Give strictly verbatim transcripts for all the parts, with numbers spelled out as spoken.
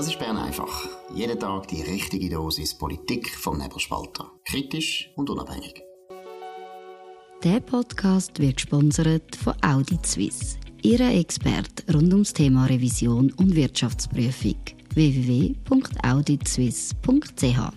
Das ist Bern einfach. Jeden Tag die richtige Dosis Politik vom Nebelspalter. Kritisch und unabhängig. Der Podcast wird gesponsert von Audit Suisse, Ihrer Experte rund ums Thema Revision und Wirtschaftsprüfung. w w w punkt audit suisse punkt c h.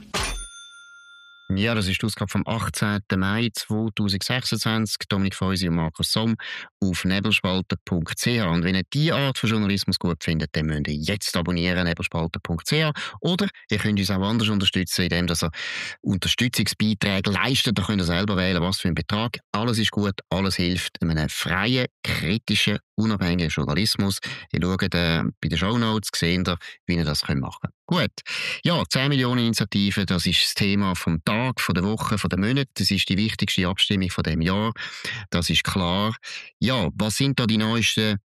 Ja, das ist die Ausgabe vom achtzehnten Mai zweitausendsechsundzwanzig. Dominik Feusi und Markus Somm auf nebelspalter punkt c h. Und wenn ihr diese Art von Journalismus gut findet, dann müsst ihr jetzt abonnieren, nebelspalter punkt c h. Oder ihr könnt uns auch anders unterstützen, indem ihr Unterstützungsbeiträge leistet. Da könnt ihr selber wählen, was für einen Betrag. Alles ist gut, alles hilft einem freien, kritischen, unabhängigen Journalismus. Ihr schaut äh, bei den Shownotes, seht ihr, wie ihr das machen könnt. Gut. Ja, zehn Millionen Initiativen, das ist das Thema vom Tag, von der Woche, von der Monate. Das ist die wichtigste Abstimmung von dem Jahr. Das ist klar. Ja, was sind da die neuesten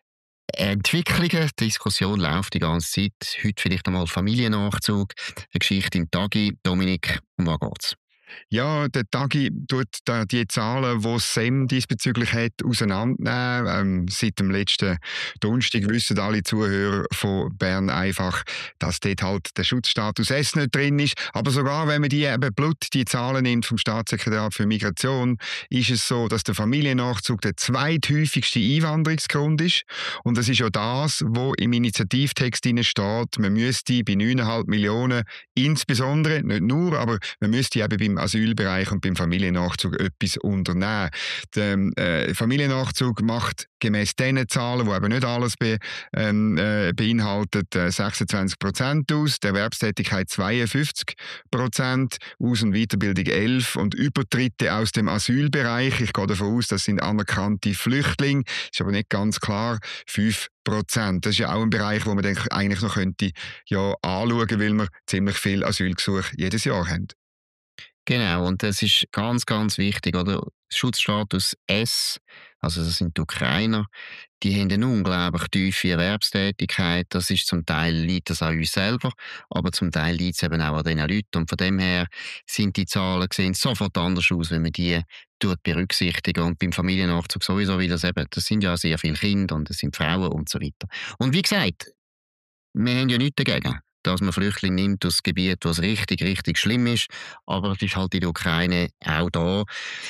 Entwicklungen? Die Diskussion läuft die ganze Zeit. Heute vielleicht einmal Familiennachzug. Eine Geschichte im Tagi. Dominik, um was geht's? Ja, der Tagi tut da die Zahlen, die das S E M diesbezüglich hat, auseinandernehmen. Ähm, seit dem letzten Donnerstag wissen alle Zuhörer von Bern einfach, dass dort halt der Schutzstatus S nicht drin ist. Aber sogar wenn man die eben blut, die Zahlen nimmt vom Staatssekretariat für Migration, ist es so, dass der Familiennachzug der zweithäufigste Einwanderungsgrund ist. Und das ist ja das, was im Initiativtext drin steht. Man müsste bei neun Komma fünf Millionen insbesondere, nicht nur, aber man müsste eben beim Asylbereich und beim Familiennachzug etwas unternehmen. Der äh, Familiennachzug macht gemäss diesen Zahlen, die eben nicht alles be, ähm, äh, beinhaltet, äh, sechsundzwanzig Prozent aus, der Erwerbstätigkeit zweiundfünfzig Prozent, Aus- und Weiterbildung elf und Übertritte aus dem Asylbereich. Ich gehe davon aus, das sind anerkannte Flüchtlinge, ist aber nicht ganz klar, fünf Prozent. Das ist ja auch ein Bereich, wo man denke, eigentlich noch könnte ja anschauen, weil wir ziemlich viele Asylgesuche jedes Jahr haben. Genau, und das ist ganz, ganz wichtig, oder? Schutzstatus S, also das sind die Ukrainer, die haben eine unglaublich tiefe Erwerbstätigkeit. Das ist zum Teil liegt das an uns selber, aber zum Teil liegt es eben auch an diesen Leuten. Und von dem her sind die Zahlen sehen sofort anders aus, wenn man die tut berücksichtigen. Und beim Familiennachzug sowieso, weil das eben, das sind ja sehr viele Kinder und das sind Frauen und so weiter. Und wie gesagt, wir haben ja nichts dagegen, dass man Flüchtlinge nimmt aus Gebieten, wo es richtig, richtig schlimm ist. Aber es ist halt in der Ukraine auch da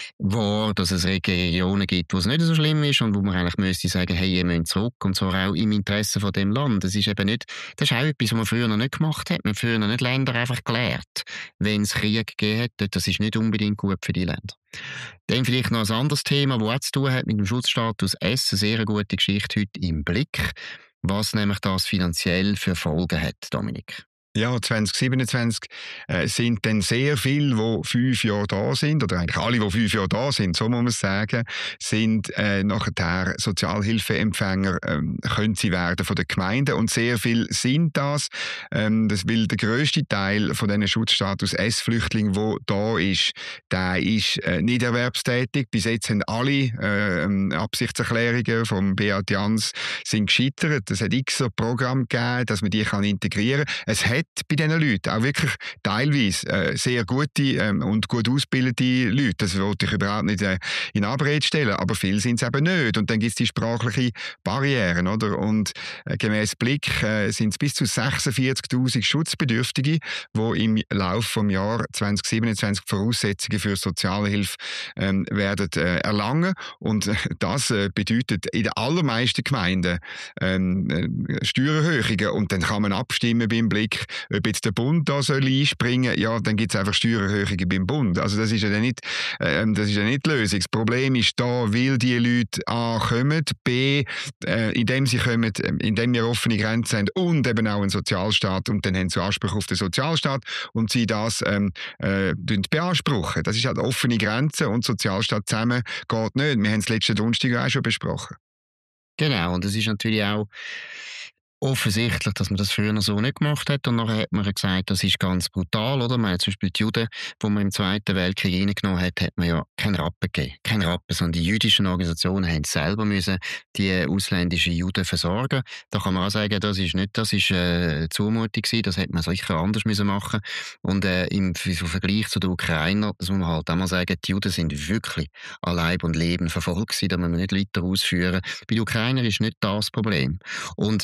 wahr, dass es Regionen gibt, wo es nicht so schlimm ist und wo man eigentlich müsste sagen, hey, ihr müsst zurück. Und zwar auch im Interesse von dem Land. Das ist eben nicht, das ist auch etwas, was man früher noch nicht gemacht hat. Man hat früher noch nicht Länder einfach gelehrt, wenn es Krieg gegeben hat. Das ist nicht unbedingt gut für die Länder. Dann vielleicht noch ein anderes Thema, das auch zu tun hat mit dem Schutzstatus S. Eine sehr gute Geschichte heute im Blick. Was nämlich das finanziell für Folgen hat, Dominik? Ja, zwanzig siebenundzwanzig äh, sind dann sehr viele, die fünf Jahre da sind, oder eigentlich alle, die fünf Jahre da sind, so muss man sagen, sind äh, nachher Sozialhilfeempfänger, ähm, können sie werden von den Gemeinden. Und sehr viele sind das. Ähm, das will der grösste Teil von diesen Schutzstatus S-Flüchtlingen, der da ist, der ist äh, nicht erwerbstätig. Bis jetzt haben alle äh, Absichtserklärungen vom Beat Jans sind gescheitert. Es hat x Programm gegeben, dass man die kann integrieren kann. Es hat bei diesen Leuten auch wirklich teilweise äh, sehr gute ähm, und gut ausgebildete Leute. Das wollte ich überhaupt nicht äh, in Abrede stellen, aber viele sind es eben nicht. Und dann gibt es die sprachlichen Barrieren, oder? Und äh, gemäss Blick äh, sind es bis zu sechsundvierzigtausend Schutzbedürftige, die im Laufe des Jahres zwanzig siebenundzwanzig Voraussetzungen für Sozialhilfe ähm, werden äh, erlangen. Und äh, das äh, bedeutet in den allermeisten Gemeinden ähm, äh, Steuererhöhungen. Und dann kann man abstimmen beim Blick, ob jetzt der Bund da soll einspringen soll, ja, dann gibt es einfach Steuererhöhungen beim Bund. Also das ist ja nicht, äh, das ist ja nicht die Lösung. Das Problem ist da, weil die Leute A kommen, B, äh, indem sie kommen, indem wir offene Grenzen haben und eben auch einen Sozialstaat und dann haben sie Anspruch auf den Sozialstaat und sie das ähm, äh, beanspruchen. Das ist halt offene Grenzen und Sozialstaat zusammen geht nicht. Wir haben es letzten Donnerstag auch schon besprochen. Genau, und es ist natürlich auch offensichtlich, dass man das früher so nicht gemacht hat. Und nachher hat man gesagt, das ist ganz brutal, oder? Man hat zum Beispiel die Juden, die man im Zweiten Weltkrieg reingenommen hat, hat man ja keinen Rappen gegeben. Keinen Rappen, sondern die jüdischen Organisationen haben selber müssen die ausländischen Juden versorgen. Da kann man auch sagen, das ist nicht, das ist äh, Zumutung gewesen, das hätte man sicher anders müssen machen. Und äh, im, im Vergleich zu den Ukrainern, das muss man halt auch mal sagen, die Juden sind wirklich an Leib und Leben verfolgt gewesen, da müssen wir nicht weiter ausführen. Bei den Ukrainern ist nicht das Problem. Und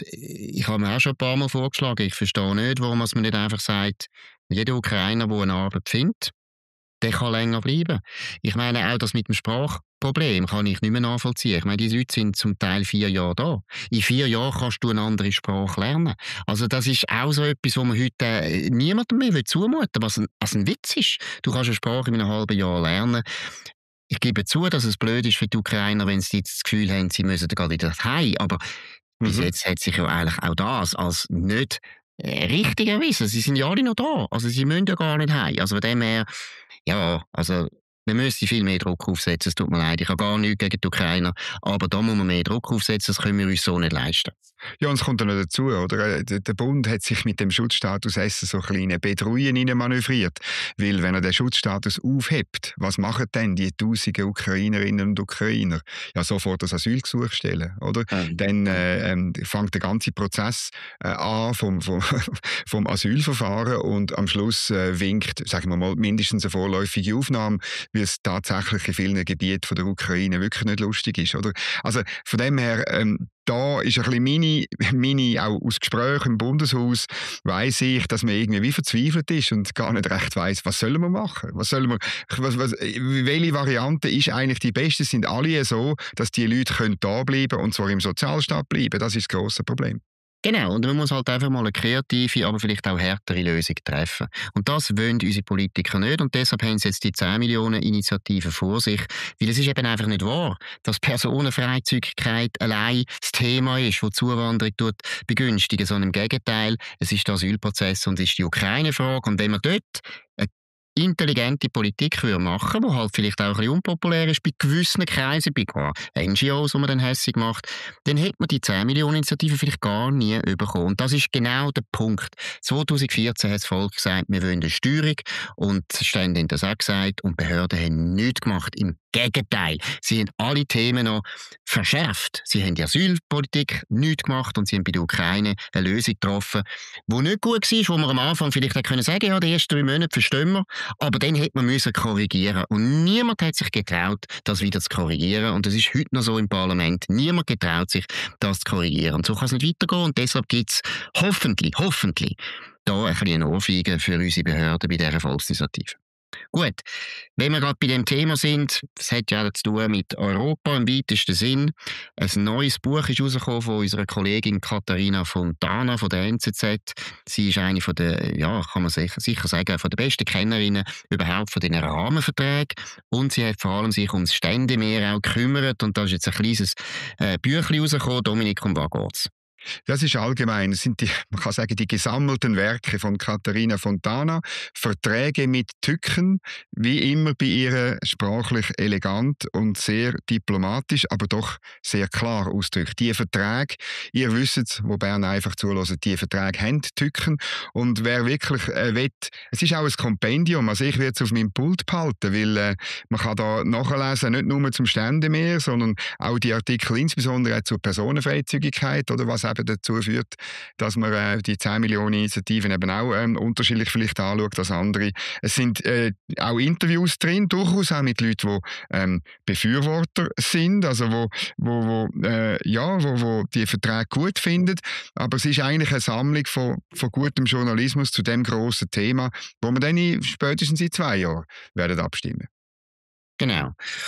ich habe mir auch schon ein paar Mal vorgeschlagen, ich verstehe nicht, warum man nicht einfach sagt, jeder Ukrainer, der eine Arbeit findet, der kann länger bleiben. Ich meine, auch das mit dem Sprachproblem kann ich nicht mehr nachvollziehen. Ich meine, die Leute sind zum Teil vier Jahre da. In vier Jahren kannst du eine andere Sprache lernen. Also das ist auch so etwas, was man heute äh, niemandem mehr zumuten will, was ein, was ein Witz ist. Du kannst eine Sprache in einem halben Jahr lernen. Ich gebe zu, dass es blöd ist für die Ukrainer, wenn sie jetzt das Gefühl haben, sie müssen gerade wieder heim. Aber mhm. bis jetzt hat sich ja eigentlich auch das als nicht äh, richtig erwiesen. Sie sind ja alle noch da. Also sie müssen ja gar nicht heim. Also von dem her, ja, also wir müssen viel mehr Druck aufsetzen. Es tut mir leid, ich habe gar nichts gegen die Ukrainer. Aber da muss man mehr Druck aufsetzen, das können wir uns so nicht leisten. Ja, und es kommt dann noch dazu, oder? Der Bund hat sich mit dem Schutzstatus Essen so kleine Bedrohungen manövriert. Weil, wenn er den Schutzstatus aufhebt, was machen denn die tausenden Ukrainerinnen und Ukrainer? Ja, sofort das Asylgesuch stellen, oder? Mhm. Dann äh, ähm, fängt der ganze Prozess äh, an vom, vom, vom Asylverfahren und am Schluss äh, winkt, sagen wir mal, mindestens eine vorläufige Aufnahme, weil es tatsächlich in vielen Gebieten von der Ukraine wirklich nicht lustig ist, oder? Also von dem her, ähm, da ist ein bisschen meine, meine, auch aus Gesprächen im Bundeshaus, weiss ich, dass man irgendwie wie verzweifelt ist und gar nicht recht weiss, was sollen wir machen? Was sollen wir, was, was, welche Variante ist eigentlich die beste? Sind alle so, dass die Leute können da bleiben und zwar im Sozialstaat bleiben? Das ist das grosse Problem. Genau, und man muss halt einfach mal eine kreative, aber vielleicht auch härtere Lösung treffen. Und das wollen unsere Politiker nicht und deshalb haben sie jetzt die zehn Millionen Initiativen vor sich, weil es ist eben einfach nicht wahr, dass Personenfreizügigkeit allein das Thema ist, das Zuwanderung tut begünstigen, sondern im Gegenteil, es ist der Asylprozess und es ist die Ukraine-Frage und wenn man dort eine intelligente Politik machen, die halt vielleicht auch ein bisschen unpopulär ist bei gewissen Kreisen, bei N G Os, die man dann hässig macht, dann hätte man die zehn Millionen Initiativen vielleicht gar nie bekommen. Und das ist genau der Punkt. zwanzig vierzehn hat das Volk gesagt, wir wollen eine Steuerung und die Stände haben das auch gesagt und die Behörden haben nichts gemacht. Im Gegenteil, sie haben alle Themen noch verschärft. Sie haben die Asylpolitik nichts gemacht und sie haben bei der Ukraine eine Lösung getroffen, die nicht gut war, wo man am Anfang vielleicht hätte können sagen, ja, die ersten drei Monate verstehen wir, aber dann hätte man müssen korrigieren. Und niemand hat sich getraut, das wieder zu korrigieren. Und das ist heute noch so im Parlament. Niemand getraut sich, das zu korrigieren. Und so kann es nicht weitergehen. Und deshalb gibt es hoffentlich, hoffentlich, da ein bisschen Ohrfeige für unsere Behörden bei dieser Volksinitiative. Gut, wenn wir gerade bei dem Thema sind, das hat ja auch zu tun mit Europa im weitesten Sinn. Ein neues Buch ist herausgekommen von unserer Kollegin Katharina Fontana von der N Z Z. Sie ist eine von der, ja, kann man sicher, sicher sagen, von der besten Kennerinnen überhaupt von den Rahmenverträgen. Und sie hat vor allem sich ums Ständemeer auch gekümmert. Und da ist jetzt ein kleines äh, Büchlein herausgekommen. Dominik, um was geht's? Das ist allgemein, das sind die, man kann sagen, die gesammelten Werke von Katharina Fontana, Verträge mit Tücken, wie immer bei ihr sprachlich elegant und sehr diplomatisch, aber doch sehr klar ausgedrückt. Die Verträge, ihr wisst, wo Bern einfach zuhören, die Verträge haben Tücken und wer wirklich äh, will, es ist auch ein Kompendium, also ich werde es auf meinem Pult behalten, weil äh, man kann da nachlesen, nicht nur zum Ständemeer, sondern auch die Artikel insbesondere auch zur Personenfreizügigkeit oder was eben dazu führt, dass man äh, die zehn Millionen Initiativen eben auch ähm, unterschiedlich vielleicht anschaut als andere. Es sind äh, auch Interviews drin, durchaus auch mit Leuten, die ähm, Befürworter sind, also wo, wo, wo, äh, ja, wo, wo die Verträge gut finden. Aber es ist eigentlich eine Sammlung von, von gutem Journalismus zu dem grossen Thema, wo wir dann in, spätestens in zwei Jahren werden abstimmen. Genau.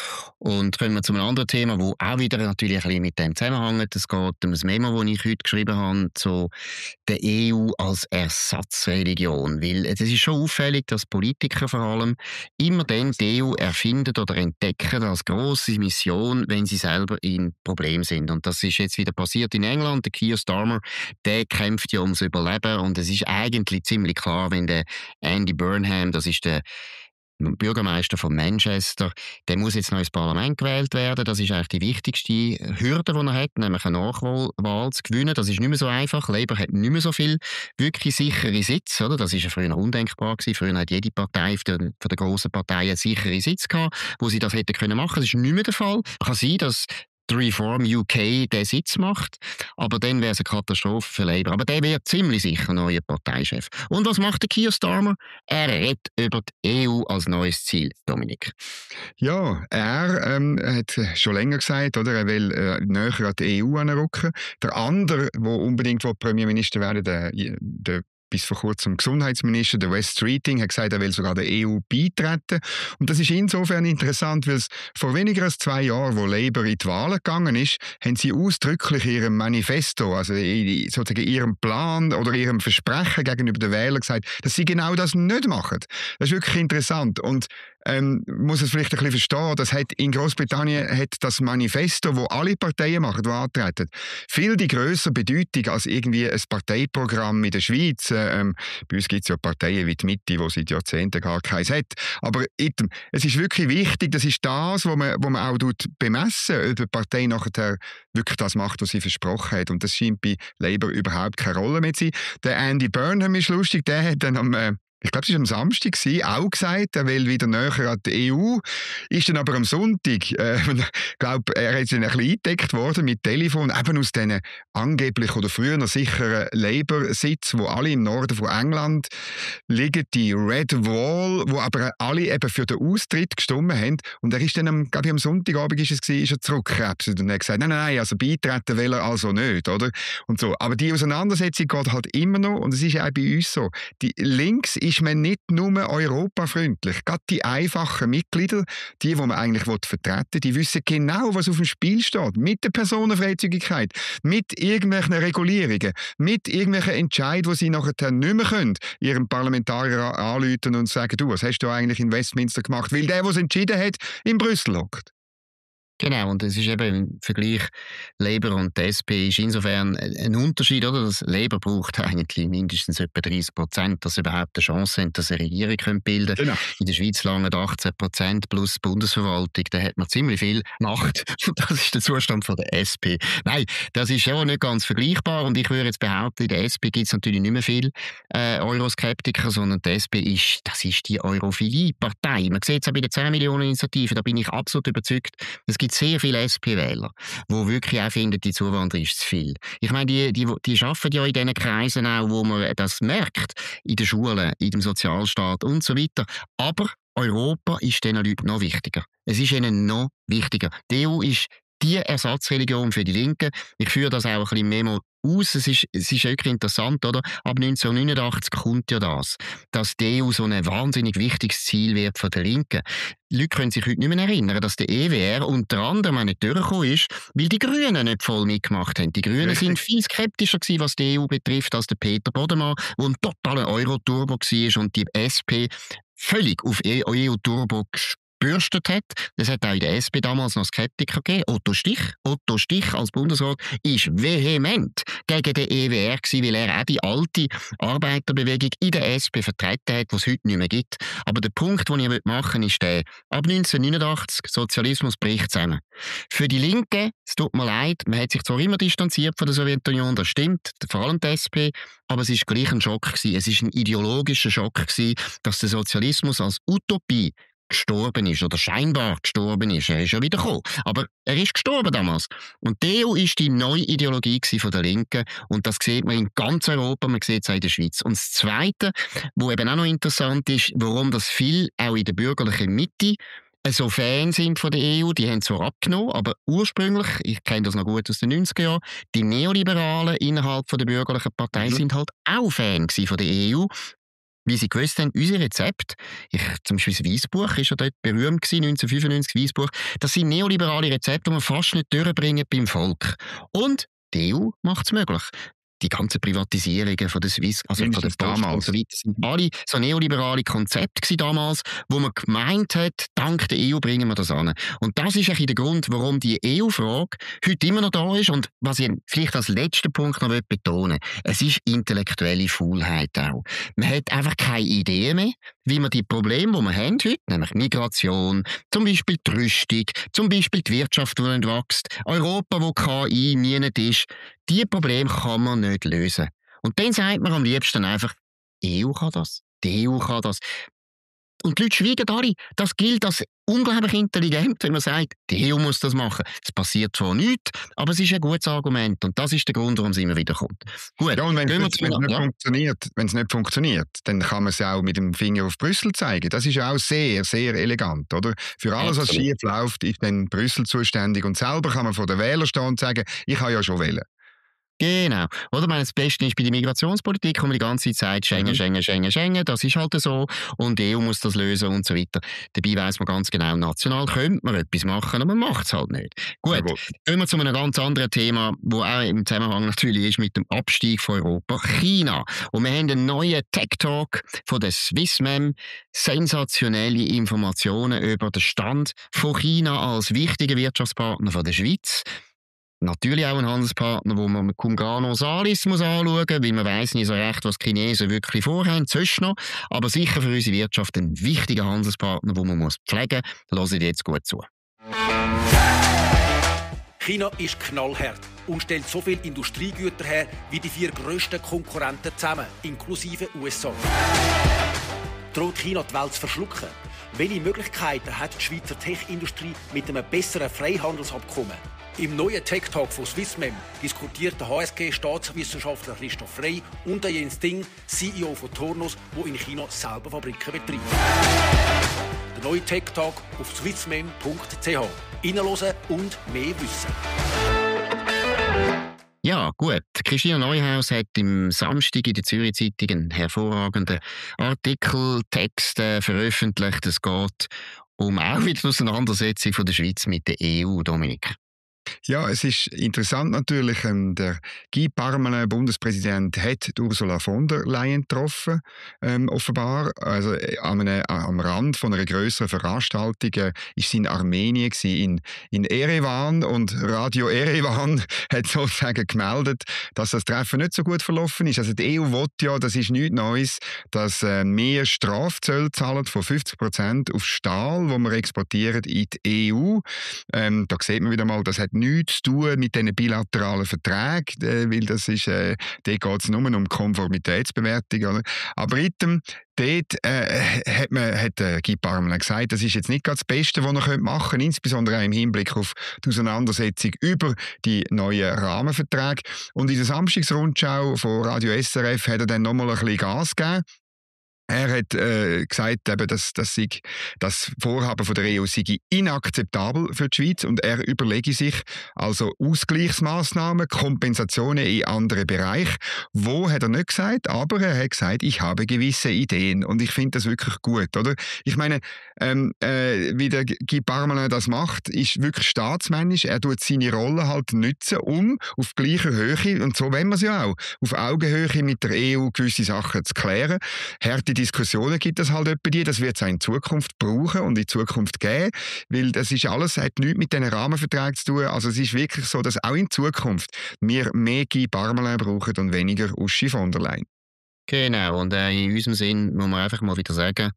Und kommen wir zu einem anderen Thema, das auch wieder natürlich ein bisschen mit dem zusammenhängt. Es geht um das Memo, das ich heute geschrieben habe, zu der E U als Ersatzreligion. Weil es ist schon auffällig, dass Politiker vor allem immer dann die E U erfinden oder entdecken als grosse Mission, wenn sie selber in Problem sind. Und das ist jetzt wieder passiert in England. Der Keir Starmer, der kämpft ja ums Überleben. Und es ist eigentlich ziemlich klar, wenn der Andy Burnham, das ist der Bürgermeister von Manchester, der muss jetzt noch ins Parlament gewählt werden. Das ist eigentlich die wichtigste Hürde, die er hat, nämlich eine Nachwahl zu gewinnen. Das ist nicht mehr so einfach. Labour hat nicht mehr so viel wirklich sichere Sitze. Oder? Das war ja früher undenkbar gewesen. Früher hat jede Partei von den, von den grossen Parteien einen sicheren Sitz gehabt, wo sie das hätten können machen. Das ist nicht mehr der Fall. Kann sein, dass die Reform U K den Sitz macht. aber dann wäre es eine Katastrophe für Labour. Aber der wird ziemlich sicher neuer Parteichef. Und was macht der Keir Starmer? Er redet über die E U als neues Ziel, Dominik. Ja, er ähm, hat schon länger gesagt, oder, er will äh, näher an die E U anrücken. Der andere, der unbedingt Premierminister werden will, der, der bis vor kurzem Gesundheitsminister, der Wes Streeting, hat gesagt, er will sogar der E U beitreten. Und das ist insofern interessant, weil es vor weniger als zwei Jahren, wo Labour in die Wahlen gegangen ist, haben sie ausdrücklich in ihrem Manifesto, also in, sozusagen ihrem Plan oder ihrem Versprechen gegenüber den Wählern gesagt, dass sie genau das nicht machen. Das ist wirklich interessant. Und ähm, muss es vielleicht ein bisschen verstehen, das hat in Großbritannien hat das Manifesto, wo alle Parteien machen, die antreten, viel die grössere Bedeutung als irgendwie ein Parteiprogramm in der Schweiz. Ähm, bei uns gibt es ja Parteien wie die Mitte, die seit Jahrzehnten gar keins hat. Aber es ist wirklich wichtig, das ist das, was man, wo man auch bemessen, ob die Partei nachher wirklich das macht, was sie versprochen hat. Und das scheint bei Labour überhaupt keine Rolle mehr zu sein. Der Andy Burnham ist lustig, der hat dann am äh, ich glaube, es war am Samstag, auch gesagt, er will wieder näher an die E U. Ist dann aber am Sonntag, äh, ich glaube, er ist dann ein bisschen eingedeckt worden mit Telefon, eben aus diesen angeblich oder früher noch sicheren Labour-Sitzen, wo alle im Norden von England liegen, die Red Wall, wo aber alle eben für den Austritt gestimmt haben. Und er ist dann, am, glaube ich, am Sonntagabend ist es gewesen, ist er zurückgekrebst und hat gesagt, nein, nein, nein, also beitreten will er also nicht, oder? Und so. Aber die Auseinandersetzung geht halt immer noch, und es ist auch bei uns so, die links ist man nicht nur europafreundlich. Gerade die einfachen Mitglieder, die, die man eigentlich vertreten will, die wissen genau, was auf dem Spiel steht. Mit der Personenfreizügigkeit, mit irgendwelchen Regulierungen, mit irgendwelchen Entscheidungen, die sie nachher nicht mehr können, ihrem Parlamentarier anrufen und sagen, du, was hast du eigentlich in Westminster gemacht? Weil der, der es entschieden hat, in Brüssel hockt. Genau, und es ist eben im Vergleich Labour und die S P ist insofern ein Unterschied, oder? Das Labour braucht eigentlich mindestens etwa dreißig Prozent, dass sie überhaupt eine Chance haben, dass sie eine Regierung bilden können. Genau. In der Schweiz langen achtzehn Prozent plus Bundesverwaltung, da hat man ziemlich viel Macht. Das ist der Zustand von der S P. Nein, das ist ja nicht ganz vergleichbar, und ich würde jetzt behaupten, in der S P gibt es natürlich nicht mehr viele äh, Euroskeptiker, sondern die S P ist, das ist die Europhilie-Partei. Man sieht es auch bei den zehn Millionen Initiativen, da bin ich absolut überzeugt, es gibt sehr viele S P-Wähler, die wirklich auch finden, die Zuwanderung ist zu viel. Ich meine, die, die, die arbeiten ja in diesen Kreisen auch, wo man das merkt, in den Schulen, in dem Sozialstaat und so weiter. Aber Europa ist diesen Leuten noch wichtiger. Es ist ihnen noch wichtiger. Die E U ist die Ersatzreligion für die Linken. Ich führe das auch ein bisschen mehr aus. Es ist, es ist wirklich interessant, oder? Ab neunzehnhundertneunundachtzig kommt ja das, dass die E U so ein wahnsinnig wichtiges Ziel wird von der Linken. Die Leute können sich heute nicht mehr erinnern, dass der E W R unter anderem auch nicht durchgekommen ist, weil die Grünen nicht voll mitgemacht haben. Die Grünen Richtig. sind viel skeptischer gewesen, was die E U betrifft, als der Peter Bodemann, der ein totaler Euro-Turbo war, und die S P völlig auf E U-Turbo gebürstet hat. Das hat auch in der S P damals noch Skeptiker gegeben. Otto Stich, Otto Stich als Bundesrat ist vehement gegen den E W R gewesen, weil er auch die alte Arbeiterbewegung in der S P vertreten hat, die es heute nicht mehr gibt. Aber der Punkt, den ich machen will, ist der, ab neunzehnhundertneunundachtzig, Sozialismus bricht zusammen. Für die Linken, es tut mir leid, man hat sich zwar immer distanziert von der Sowjetunion, das stimmt, vor allem die S P, aber es ist gleich ein Schock gewesen. Es ist ein ideologischer Schock gewesen, dass der Sozialismus als Utopie gestorben ist oder scheinbar gestorben ist. Er ist ja wieder gekommen. Aber er ist gestorben damals. Und die E U war die neue Ideologie von der Linken, und das sieht man in ganz Europa, man sieht es auch in der Schweiz. Und das Zweite, was eben auch noch interessant ist, warum das viel auch in der bürgerlichen Mitte so Fan sind von der E U, die haben zwar abgenommen, aber ursprünglich, ich kenne das noch gut aus den neunziger Jahren, die Neoliberalen innerhalb von der bürgerlichen Partei mhm. sind halt auch Fan von der E U. Wie sie gewusst haben, unser Rezept, ich, zum Beispiel das Weissbuch ist ja dort berühmt gewesen, neunzehnhundertfünfundneunzig Weissbuch, das sind neoliberale Rezepte, die man fast nicht durchbringen beim Volk. Und die E U macht es möglich. Die ganzen Privatisierungen von der Swiss, also von der Post und so weiter, sind alle so neoliberale Konzepte gewesen damals, wo man gemeint hat, dank der E U bringen wir das an. Und das ist eigentlich der Grund, warum die E U-Frage heute immer noch da ist. Und was ich vielleicht als letzten Punkt noch betonen will, es ist intellektuelle Faulheit auch. Man hat einfach keine Idee mehr, wie man die Probleme, die wir haben heute, nämlich Migration, zum Beispiel die Rüstung, zum Beispiel die Wirtschaft, die nicht wächst, Europa, wo K I nie nicht ist, diese Probleme kann man nicht lösen. Und dann sagt man am liebsten einfach, die E U kann das, die E U kann das. Und die Leute schweigen alle. Das gilt als unglaublich intelligent, wenn man sagt, die E U muss das machen. Es passiert zwar nichts, aber es ist ein gutes Argument. Und das ist der Grund, warum es immer wieder kommt. Gut, ja, und wenn es nicht, ja. funktioniert, wenn es nicht funktioniert, dann kann man es auch mit dem Finger auf Brüssel zeigen. Das ist ja auch sehr, sehr elegant, oder? Für alles, was schief läuft, ist dann Brüssel zuständig. Und selber kann man vor den Wählern stehen und sagen, ich habe ja schon wählen. Genau. Oder ich meine, das Beste ist bei der Migrationspolitik, wo man die ganze Zeit sagt, Schengen, mhm. Schengen, Schengen, Schengen, das ist halt so und die E U muss das lösen und so weiter. Dabei weiss man ganz genau, national könnte man etwas machen, aber man macht es halt nicht. Gut, ja, gehen wir zu einem ganz anderen Thema, das auch im Zusammenhang natürlich ist mit dem Abstieg von Europa, China. Und wir haben einen neuen Tech-Talk von der Swissmem, sensationelle Informationen über den Stand von China als wichtiger Wirtschaftspartner von der Schweiz. Natürlich auch ein Handelspartner, wo man cum grano salis muss anschauen muss, weil man weiss nicht so recht, was die Chinesen wirklich vorhaben, sonst noch. Aber sicher für unsere Wirtschaft ein wichtiger Handelspartner, den man muss pflegen muss. Hört jetzt gut zu. China ist knallhart und stellt so viele Industriegüter her wie die vier grössten Konkurrenten zusammen, inklusive U S A. Droht China die Welt zu verschlucken? Welche Möglichkeiten hat die Schweizer Tech-Industrie mit einem besseren Freihandelsabkommen? Im neuen Tech-Talk von Swissmem diskutiert der H S G-Staatswissenschaftler Christoph Frey und der Jens Ding, C E O von Tornos, der in China selber Fabriken betreibt. Der neue Tech-Talk auf swissmem punkt c h. Reinhören und mehr wissen. Ja, gut. Christina Neuhaus hat im Samstag in der Zürich Zeitung einen hervorragenden Artikel, Text äh, veröffentlicht. Es geht um auch wieder die Auseinandersetzung von der Schweiz mit der E U, Dominik. Ja, es ist interessant natürlich, ähm, der Guy Parmelin, Bundespräsident, hat Ursula von der Leyen getroffen, ähm, offenbar. Also äh, am, äh, am Rand von einer grösseren Veranstaltung äh, ist sie in Armenien gewesen, in, in Erevan, und Radio Erevan hat sozusagen gemeldet, dass das Treffen nicht so gut verlaufen ist. Also die E U will ja, das ist nichts Neues, dass äh, mehr Strafzölle zahlen von fünfzig Prozent auf Stahl, wo wir exportieren in die E U. Ähm, da sieht man wieder mal, das hat nichts zu tun mit diesen bilateralen Verträgen, äh, weil das ist, äh, dort geht es nur um Konformitätsbewertung. Oder? Aber item, dort äh, hat, man, hat äh, Guy Parmelin gesagt, das ist jetzt nicht gerade das Beste, was er machen könnte, insbesondere auch im Hinblick auf die Auseinandersetzung über die neuen Rahmenverträge. Und in der Samstagsrundschau von Radio S R F hat er dann nochmal ein bisschen Gas gegeben. Er hat äh, gesagt, eben, dass, dass sich das Vorhaben von der E U sei inakzeptabel für die Schweiz und er überlege sich also Ausgleichsmaßnahmen, Kompensationen in anderen Bereichen. Wo hat er nicht gesagt, aber er hat gesagt, ich habe gewisse Ideen und ich finde das wirklich gut, oder? Ich meine, ähm, äh, wie der Guy Parmelin das macht, ist wirklich staatsmännisch. Er tut seine Rolle halt nutzen, um auf gleicher Höhe, und so wollen wir es ja auch, auf Augenhöhe mit der E U gewisse Sachen zu klären. Harte Diskussionen gibt es halt etwa die, das wird es auch in Zukunft brauchen und in Zukunft geben, weil das ist alles, hat nichts mit diesen Rahmenverträgen zu tun. Also es ist wirklich so, dass auch in Zukunft wir mehr Guy Parmelin brauchen und weniger Uschi von der Leyen. Genau, und äh, in unserem Sinn muss man einfach mal wieder sagen,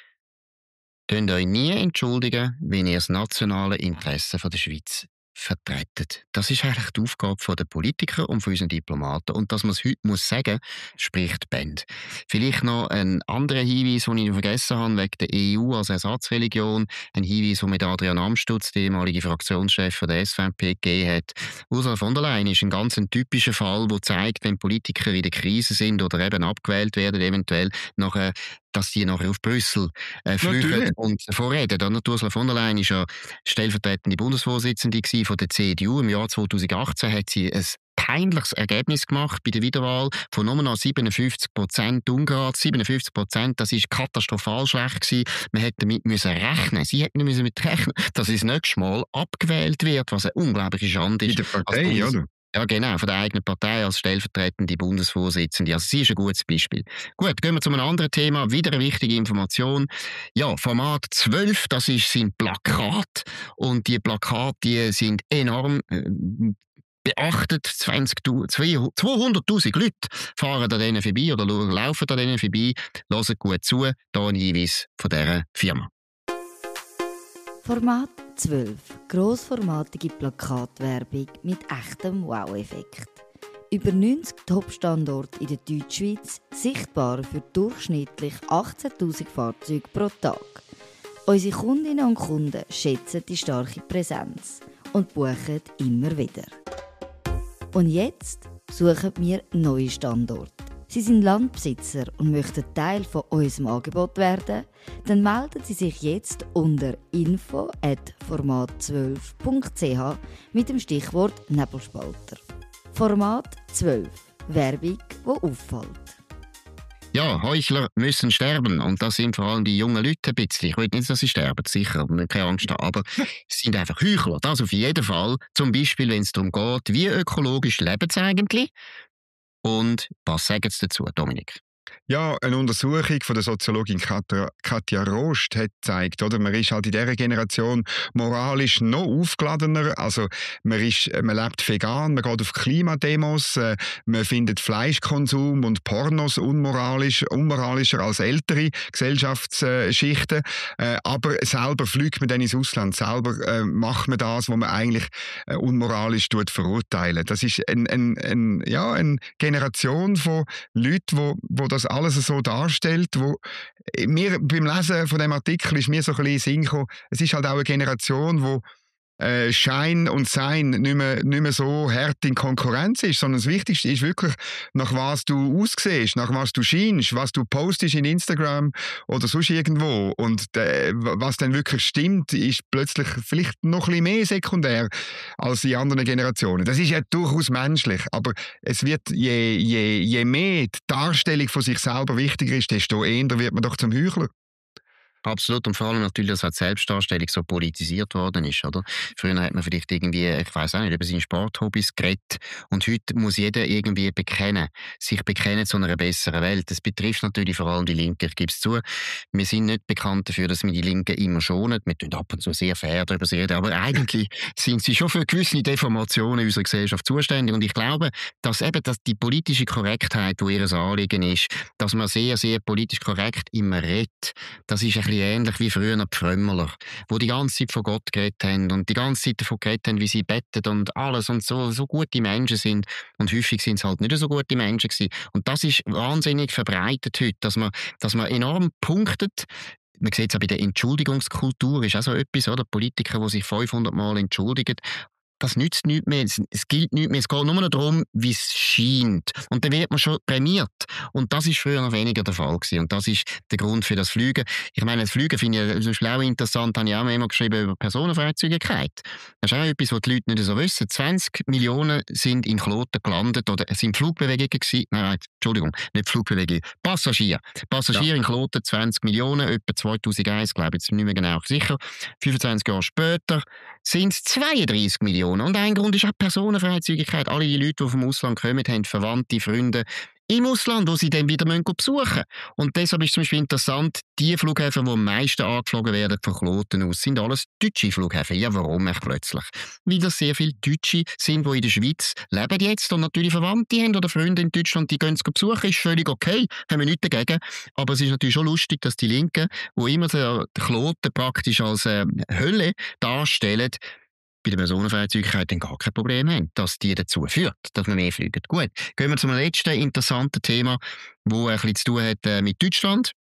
könnt euch nie entschuldigen, wenn ihr das nationale Interesse von der Schweiz vertreten. Das ist eigentlich die Aufgabe der Politiker und von unseren Diplomaten. Und dass man es heute muss sagen, spricht Band. Vielleicht noch ein anderer Hinweis, den ich noch vergessen habe, wegen der E U als Ersatzreligion. Ein Hinweis, den mit Adrian Amstutz, der ehemalige Fraktionschef der S V P, gegeben hat. Ursula von der Leyen ist ein ganz ein typischer Fall, der zeigt, wenn Politiker in der Krise sind oder eben abgewählt werden, eventuell nachher, dass die nachher auf Brüssel äh, flüchten und vorreden. Und Ursula von der Leyen war ja stellvertretende Bundesvorsitzende von der C D U. Im Jahr zweitausendachtzehn hat sie ein peinliches Ergebnis gemacht bei der Wiederwahl von nur noch siebenundfünfzig Prozent Ungarn. siebenundfünfzig Prozent, das war katastrophal schlecht gewesen. Man hätte damit müssen rechnen. Sie hätten müssen mit rechnen, dass sie das nächste Mal abgewählt wird, was eine unglaubliche Schande ist. In der Partei, oder? Ja, genau, von der eigenen Partei als stellvertretende Bundesvorsitzende. Also sie ist ein gutes Beispiel. Gut, gehen wir zu einem anderen Thema. Wieder eine wichtige Information. Ja, Format zwölf, das ist sein Plakat. Und die Plakate, die sind enorm äh, beachtet. zweihunderttausend Leute fahren an denen vorbei oder laufen an denen vorbei. Hören gut zu. Hier ein Hinweis von dieser Firma. Format zwölf. Grossformatige Plakatwerbung mit echtem Wow-Effekt. Über neunzig Top-Standorte in der Deutschschweiz, sichtbar für durchschnittlich achtzehntausend Fahrzeuge pro Tag. Unsere Kundinnen und Kunden schätzen die starke Präsenz und buchen immer wieder. Und jetzt suchen wir neue Standorte. Sie sind Landbesitzer und möchten Teil von unserem Angebot werden? Dann melden Sie sich jetzt unter info at format zwölf punkt c h mit dem Stichwort Nebelspalter. Format zwölf. Werbung, die auffällt. Ja, Heuchler müssen sterben. Und das sind vor allem die jungen Leute ein bisschen. Ich will nicht, dass sie sterben, sicher, keine Angst haben. Aber sie sind einfach Heuchler. Das auf jeden Fall. Zum Beispiel, wenn es darum geht, wie ökologisch leben sie eigentlich? Und was sagen Sie dazu, Dominik? Ja, eine Untersuchung von der Soziologin Katja, Katja Rost hat gezeigt, oder? Man ist halt in dieser Generation moralisch noch aufgeladener. Also man, ist, man lebt vegan, man geht auf Klimademos, äh, man findet Fleischkonsum und Pornos unmoralisch, unmoralischer als ältere Gesellschaftsschichten. Äh, aber selber fliegt man dann ins Ausland, selber äh, macht man das, was man eigentlich äh, unmoralisch tut, verurteilen. Das ist ein, ein, ein, ja, eine Generation von Leuten, wo, wo das alles so darstellt, wo mir beim Lesen von dem Artikel ist mir so ein bisschen Sinn gekommen, es ist halt auch eine Generation, wo äh, Schein und Sein nicht mehr, nicht mehr so hart in Konkurrenz ist, sondern das Wichtigste ist wirklich, nach was du aussiehst, nach was du scheinst, was du postest in Instagram oder sonst irgendwo. Und äh, was dann wirklich stimmt, ist plötzlich vielleicht noch ein bisschen mehr sekundär als in anderen Generationen. Das ist ja durchaus menschlich, aber es wird, je, je, je mehr die Darstellung von sich selber wichtiger ist, desto eher wird man doch zum Heuchler. Absolut, und vor allem natürlich, dass auch die Selbstdarstellung so politisiert worden ist, oder? Früher hat man vielleicht irgendwie, ich weiss auch nicht, über seine Sporthobbys geredet und heute muss jeder irgendwie bekennen, sich bekennen zu einer besseren Welt. Das betrifft natürlich vor allem die Linken, ich gebe es zu. Wir sind nicht bekannt dafür, dass wir die Linken immer schonen, wir tun ab und zu sehr fair darüber reden, aber eigentlich sind sie schon für gewisse Deformationen in unserer Gesellschaft zuständig und ich glaube, dass eben dass die politische Korrektheit, die ihr Anliegen ist, dass man sehr, sehr politisch korrekt immer redet, das ist ein ähnlich wie früher die Frömmler, die die ganze Zeit von Gott geredet haben und die ganze Zeit davon geredet haben, wie sie beten und alles und so, so gute Menschen sind. Und häufig sind es halt nicht so gute Menschen gewesen. Und das ist wahnsinnig verbreitet heute, dass man, dass man enorm punktet. Man sieht es auch bei der Entschuldigungskultur, ist auch so etwas, oder? Politiker, die sich fünfhundert Mal entschuldigen. Das nützt nichts mehr, es, es gilt nichts mehr, es geht nur noch darum, wie es scheint. Und dann wird man schon prämiert. Und das ist früher noch weniger der Fall gewesen. Und das ist der Grund für das Fliegen. Ich meine, das Fliegen finde ich zum Beispiel auch interessant, habe ich auch immer geschrieben über Personenfreizügigkeit. Das ist auch etwas, was die Leute nicht so wissen. zwanzig Millionen sind in Kloten gelandet oder sind Flugbewegungen gewesen. Nein, nein, Entschuldigung, nicht Flugbewegungen, Passagier. Passagier ja. In Kloten, zwanzig Millionen, etwa zweitausendeins, glaube ich jetzt nicht mehr genau sicher. fünfundzwanzig Jahre später sind es zweiunddreißig Millionen. Und ein Grund ist auch die Personenfreizügigkeit. Alle die Leute, die vom Ausland kommen, haben Verwandte, Freunde im Ausland, wo sie dann wieder besuchen müssen. Und deshalb ist zum Beispiel interessant, die Flughäfen, die am meisten angeflogen werden von Kloten aus, sind alles deutsche Flughäfen. Ja, warum echt plötzlich? Weil das sehr viele Deutsche sind, die in der Schweiz leben jetzt und natürlich Verwandte haben oder Freunde in Deutschland, die gehen zu besuchen, ist völlig okay, haben wir nichts dagegen. Aber es ist natürlich schon lustig, dass die Linken, die immer die Kloten praktisch als äh, Hölle darstellen, bei der Personenfreizügigkeit dann gar kein Problem haben, dass die dazu führt, dass wir mehr fliegen. Gut, gehen wir zum letzten interessanten Thema, das ein bisschen zu tun hat äh, mit Deutschland.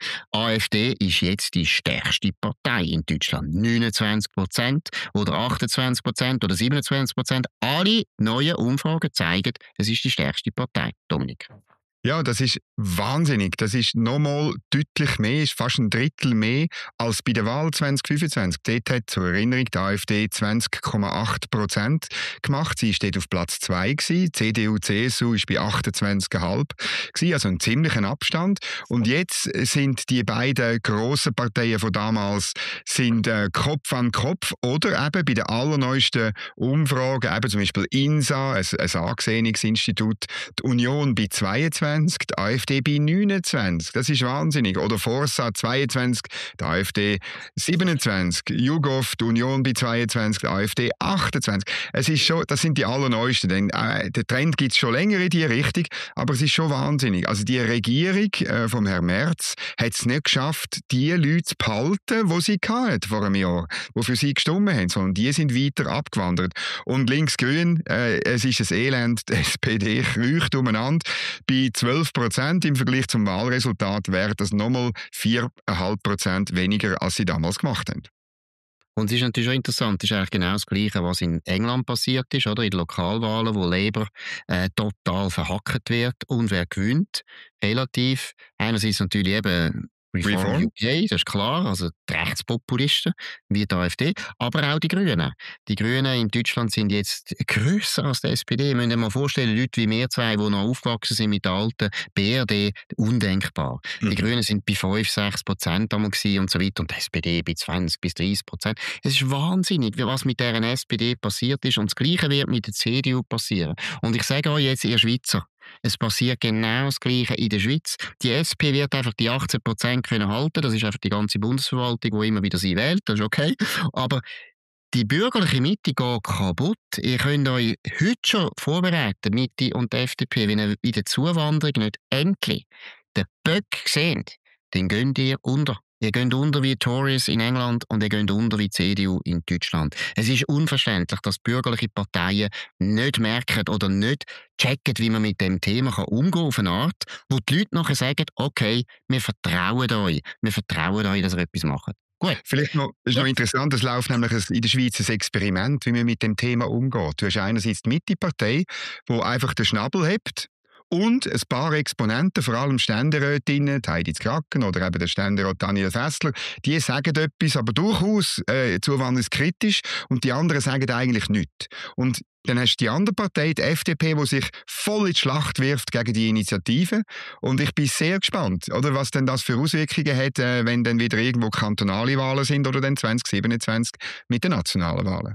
AfD ist jetzt die stärkste Partei in Deutschland. neunundzwanzig Prozent oder achtundzwanzig Prozent oder siebenundzwanzig Prozent. Alle neuen Umfragen zeigen, es ist die stärkste Partei. Dominik. Ja, das ist wahnsinnig. Das ist nochmal deutlich mehr, ist fast ein Drittel mehr als bei der Wahl zwanzig fünfundzwanzig. Dort hat zur Erinnerung die AfD zwanzig Komma acht Prozent gemacht. Sie steht auf Platz zwei gewesen. C D U, C S U ist bei achtundzwanzig Komma fünf gewesen, also ein ziemlicher Abstand. Und jetzt sind die beiden grossen Parteien von damals sind äh, Kopf an Kopf oder eben bei den allerneuesten Umfragen, eben zum Beispiel INSA, ein, ein angesehenes Institut, die Union bei zweiundzwanzig vierundzwanzig, die AfD bei neunundzwanzig. Das ist wahnsinnig. Oder Forsa zweiundzwanzig, die AfD siebenundzwanzig. YouGov, die Union bei zweiundzwanzig, die AfD achtundzwanzig. Es ist schon, das sind die allerneuesten. Denn, äh, der Trend gibt es schon länger in diese Richtung, aber es ist schon wahnsinnig. Also die Regierung äh, vom Herrn Merz hat es nicht geschafft, die Leute zu behalten, die sie hatten vor einem Jahr, die für sie gestimmt haben, sondern die sind weiter abgewandert. Und links-grün, äh, es ist ein Elend, die S P D kreucht umeinander. Bei zwölf Prozent im Vergleich zum Wahlresultat wäre das nochmal vier Komma fünf Prozent weniger, als sie damals gemacht haben. Und es ist natürlich schon interessant, es ist eigentlich genau das Gleiche, was in England passiert ist, oder? In den Lokalwahlen, wo Labour äh, total verhackt wird und wer gewinnt, relativ. Einerseits natürlich eben Reform, Reform U K, das ist klar, also die Rechtspopulisten, wie die AfD, aber auch die Grünen. Die Grünen in Deutschland sind jetzt grösser als die S P D. Wir müssen uns mal vorstellen, Leute wie wir zwei, die noch aufgewachsen sind mit der alten B R D, undenkbar. Mhm. Die Grünen sind bei fünf, sechs Prozent und so weiter und die S P D bei zwanzig bis dreißig Prozent. Es ist wahnsinnig, was mit dieser S P D passiert ist und das Gleiche wird mit der C D U passieren. Und ich sage euch jetzt, ihr Schweizer, es passiert genau das Gleiche in der Schweiz. Die S P wird einfach die achtzehn Prozent können halten. Das ist einfach die ganze Bundesverwaltung, die immer wieder sie wählt. Das ist okay. Aber die bürgerliche Mitte geht kaputt. Ihr könnt euch heute schon vorbereiten, Mitte und die F D P, wenn ihr in der Zuwanderung nicht endlich den Böck seht, dann geht ihr unter. Ihr geht unter wie Tories in England und ihr geht unter wie C D U in Deutschland. Es ist unverständlich, dass bürgerliche Parteien nicht merken oder nicht checken, wie man mit dem Thema umgehen kann, auf eine Art, wo die Leute nachher sagen, okay, wir vertrauen euch, wir vertrauen euch, dass ihr etwas macht. Gut. Vielleicht noch, ist noch interessant, es läuft nämlich in der Schweiz ein Experiment, wie man mit dem Thema umgeht. Du hast einerseits die Mitte-Partei, die einfach den Schnabel hebt, und ein paar Exponenten, vor allem Ständerätinnen, Heidi Zkracken oder eben der Ständerat Daniel Fässler, die sagen etwas, aber durchaus äh, zuwanderungskritisch und die anderen sagen eigentlich nichts. Und dann hast du die andere Partei, die F D P, die sich voll in die Schlacht wirft gegen die Initiative. Und ich bin sehr gespannt, oder, was denn das für Auswirkungen hat, äh, wenn dann wieder irgendwo kantonale Wahlen sind oder dann zwanzig siebenundzwanzig mit den nationalen Wahlen.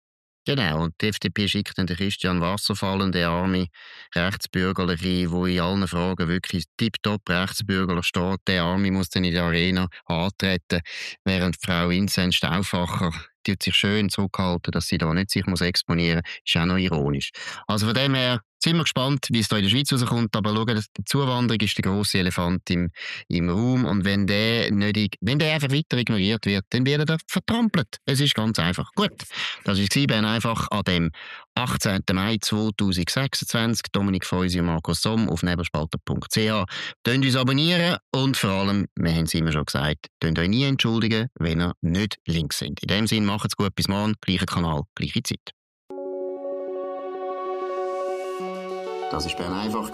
Genau, und die F D P schickt dann den Christian Wasserfall, den arme Rechtsbürgerliche, der in allen Fragen wirklich tiptop rechtsbürgerlich steht. Der Arme muss dann in der Arena antreten, während Frau Vincent Stauffacher die sich schön zurückhalten, dass sie da nicht sich muss exponieren muss, ist auch noch ironisch. Also von dem her sind wir gespannt, wie es da in der Schweiz rauskommt, aber schauen, die Zuwanderung ist der grosse Elefant im, im Raum und wenn der, nicht, wenn der einfach weiter ignoriert wird, dann wird er vertrampelt. Es ist ganz einfach. Gut, das war Bern einfach an dem achtzehnten Mai zweitausendsechsundzwanzig. Dominik Feusi und Markus Somm auf nebelspalter punkt c h. Tönt uns abonnieren und vor allem, wir haben es immer schon gesagt, tönt euch nie entschuldigen, wenn ihr nicht links sind. In dem Sinne, macht's gut, bis morgen, gleicher Kanal, gleiche Zeit. Das war Bern einfach.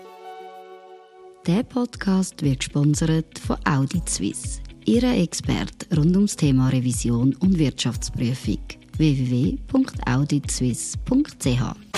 Der Podcast wird gesponsert von Audit Suisse, Ihre Experte rund ums Thema Revision und Wirtschaftsprüfung. w w w punkt audit suisse punkt c h